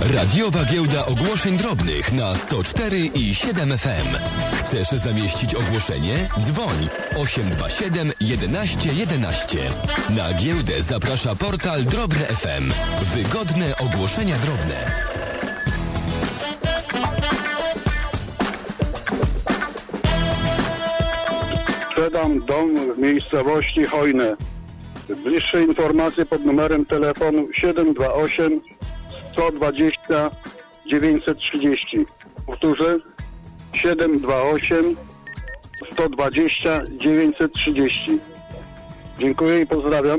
Radiowa Giełda Ogłoszeń Drobnych na 104 i 7 FM. Chcesz zamieścić ogłoszenie? Dzwoń 827 11 11. Na giełdę zaprasza portal Drobne FM. Wygodne ogłoszenia drobne. Sprzedam dom w miejscowości Hojne. Bliższe informacje pod numerem telefonu 728 120 930. Powtórzę 728 120 930. Dziękuję i pozdrawiam.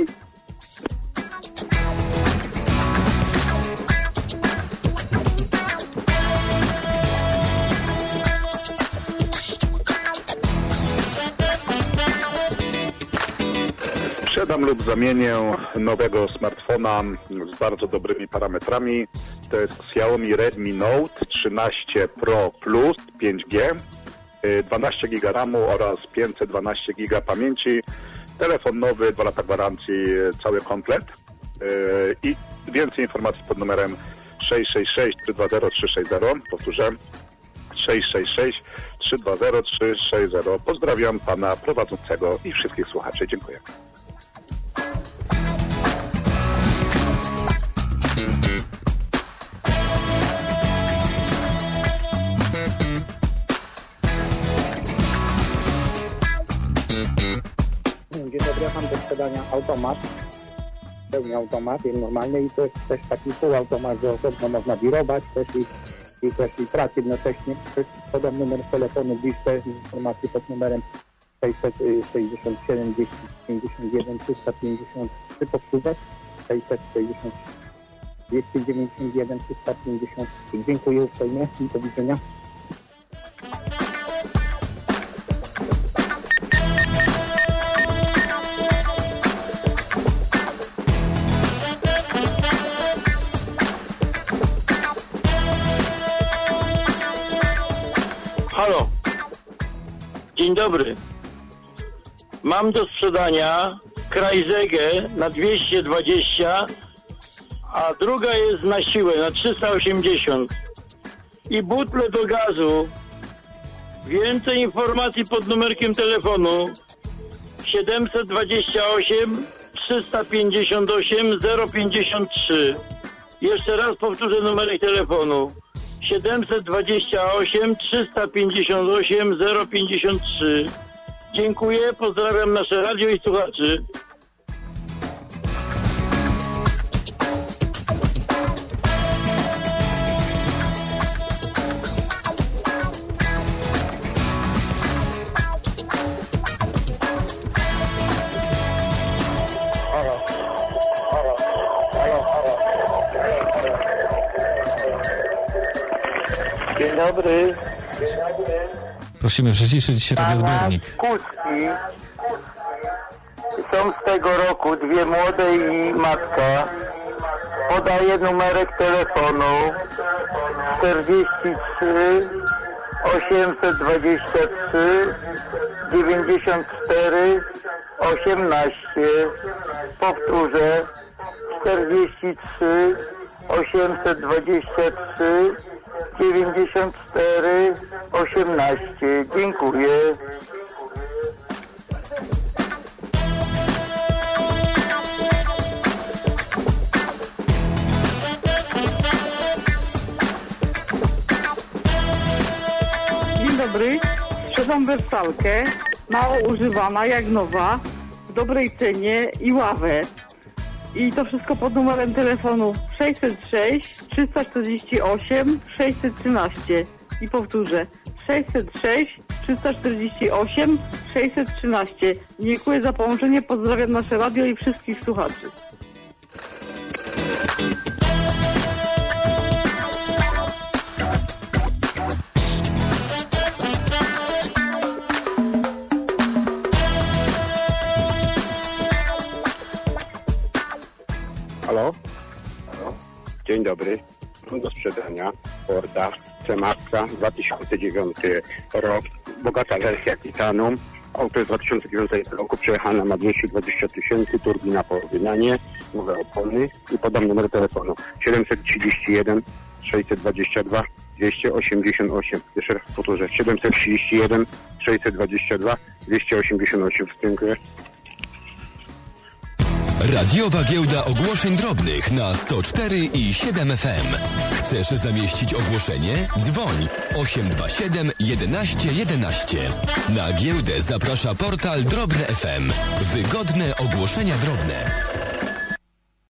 Sprzedam lub zamienię nowego smartfona z bardzo dobrymi parametrami. To jest Xiaomi Redmi Note 13 Pro Plus 5G, 12 GB RAMu oraz 512 GB pamięci. Telefon nowy, 2 lata gwarancji, cały komplet. I więcej informacji pod numerem 666 320 360. Powtórzę 666 320 360. Pozdrawiam pana prowadzącego i wszystkich słuchaczy. Dziękuję. Dzień dobry, mam do sprzedania automat, pełny automat, normalny i to jest też taki półautomat, że osobno można biurować też i pracy jednocześnie. Podam numer telefonu, bliższe informacje pod numerem 667 251 353, powtórzę 660 291 353. Dziękuję uprzejmie i do widzenia. Halo, dzień dobry. Mam do sprzedania Krajzegę na 220, a druga jest na siłę na 380 i butle do gazu. Więcej informacji pod numerkiem telefonu 728 358 053. Jeszcze raz powtórzę numerek telefonu 728 358 053. Dziękuję, pozdrawiam nasze radio i słuchaczy. Dzień dobry. Prosimy przyciszyć radioodbiornik. Kuski są z tego roku, dwie młode i matka. Podaję numerek telefonu 43 823 94 18. Powtórzę 43 823 94 18. Dziękuję. Dzień dobry. Sprzedam wersalkę, mało używana, jak nowa, w dobrej cenie i ławę. I to wszystko pod numerem telefonu 606 348 613. I powtórzę 606 348 613. Dziękuję za połączenie, pozdrawiam nasze radio i wszystkich słuchaczy. Halo? Dzień dobry. Mam do sprzedania Forda C-Maxa 2009 rok. Bogata wersja Titanium. Auto jest 2009 roku, przejechane ma 220 000, turbina po wymianie, nowe opony i podam numer telefonu 731 622 288. Jeszcze raz powtórzę. 731 622 288. Dziękuję. Radiowa Giełda Ogłoszeń Drobnych na 104 i 7 FM. Chcesz zamieścić ogłoszenie? Dzwoń 827 11 11. Na giełdę zaprasza portal Drobne FM. Wygodne ogłoszenia drobne.